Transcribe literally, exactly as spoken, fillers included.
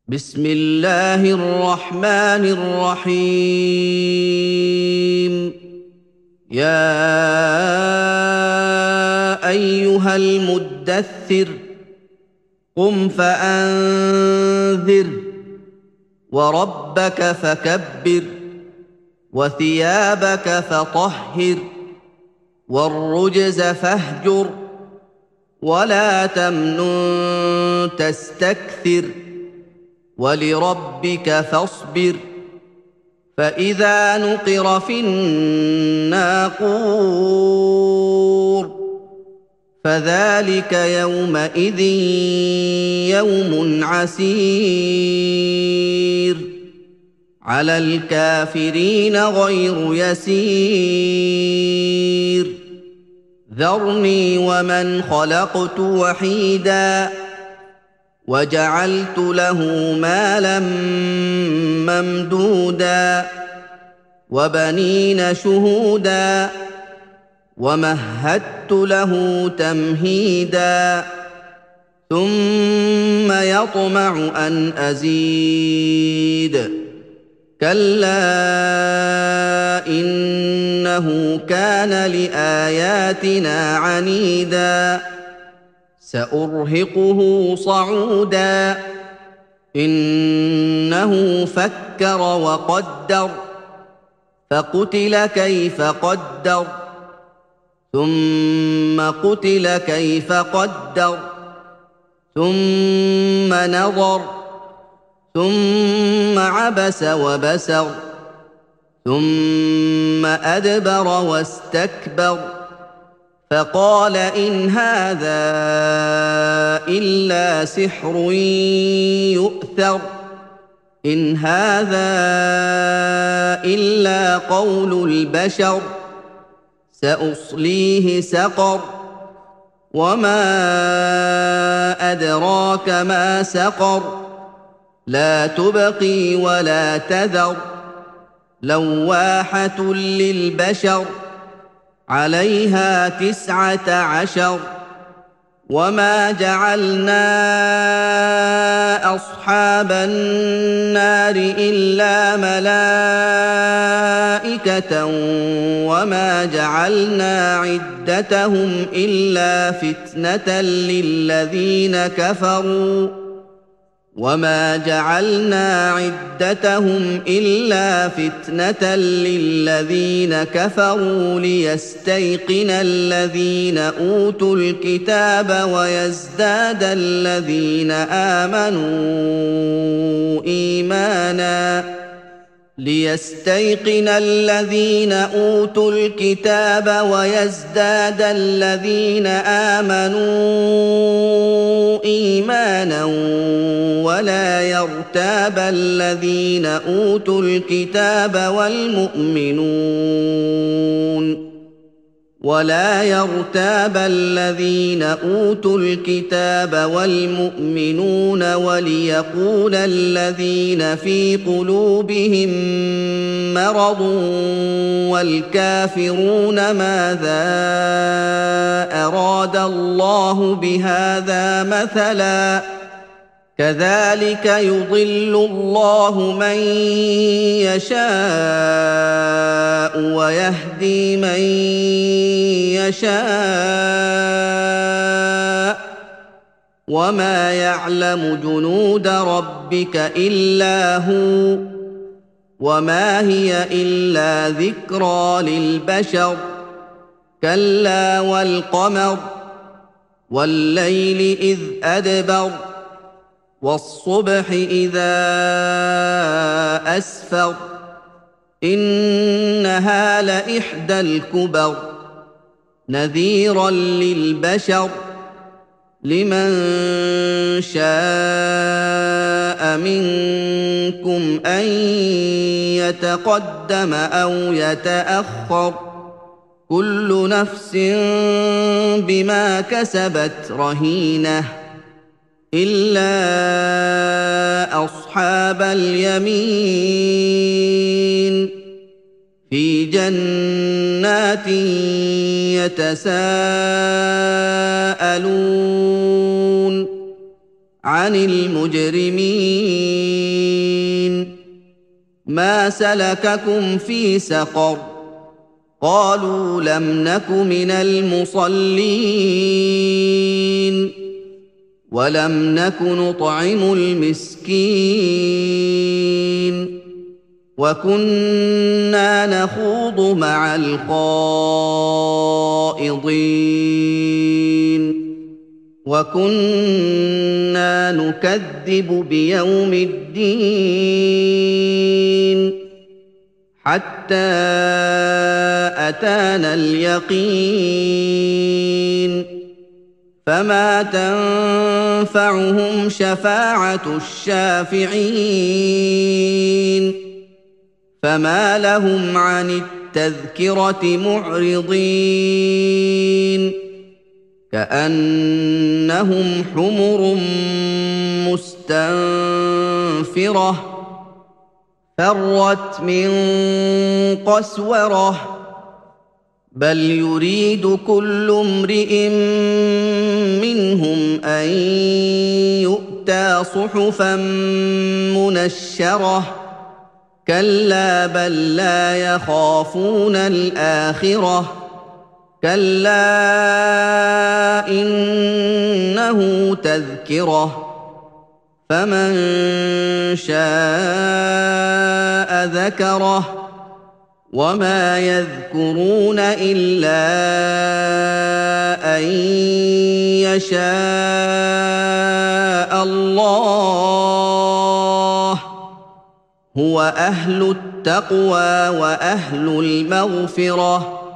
بسم الله الرحمن الرحيم. يا أيها المدثر قم فأنذر وربك فكبر وثيابك فطهر والرجز فاهجر ولا تمنن تستكثر ولربك فاصبر. فإذا نقر في الناقور فذلك يومئذ يوم عسير على الكافرين غير يسير. ذرني ومن خلقت وحيدا وجعلت له مالا ممدودا وبنين شهودا ومهدت له تمهيدا ثم يطمع أن أزيد. كلا إنه كان لآياتنا عنيدا سأرهقه صعودا. إنه فكر وقدر فقتل كيف قدر ثم قتل كيف قدر ثم نظر ثم عبس وبسر ثم أدبر واستكبر فقال إن هذا إلا سحر يؤثر إن هذا إلا قول البشر سأصليه سقر وما أدراك ما سقر لا تبقي ولا تذر لواحة للبشر عليها تسعة عشر. وما جعلنا أصحاب النار إلا ملائكة وما جعلنا عدتهم إلا فتنة للذين كفروا وما جعلنا عدتهم إلا فتنة للذين كفروا ليستيقن الذين أوتوا الكتاب ويزداد الذين آمنوا إيمانا ليستيقن الذين أوتوا الكتاب ويزداد الذين آمنوا إيمانا ولا يرتاب الذين أوتوا الكتاب والمؤمنون ولا يرتاب الذين أوتوا الكتاب والمؤمنون وليقول الذين في قلوبهم مرض والكافرون ماذا أراد الله بهذا مثلا كذلك يضل الله من يشاء ويهدي من يشاء وما يعلم جنود ربك إلا هو وما هي إلا ذكرى للبشر. كلا والقمر والليل إذ أدبر والصبح إذا أسفر إنها لإحدى الكبر نذيرا للبشر لمن شاء منكم أن يتقدم أو يتأخر كل نفس بما كسبت رهينة إلا أصحاب اليمين في جنات يتساءلون عن المجرمين ما سلككم في سقر قالوا لم نك من المصلين ولم نك نطعم المسكين وكنا نخوض مع الخائضين وكنا نكذب بيوم الدين حتى أتانا اليقين فما تنفعهم شفاعة الشافعين فما لهم عن التذكرة معرضين كأنهم حمر مستنفرة فرت من قسوره بل يريد كل امرئ منهم ان يؤتى صحفا منشره كلا بل لا يخافون الاخره كلا انه تذكره فمن شاء ذكره وما يذكرون الا ان يشاء الله هو اهل التقوى واهل المغفره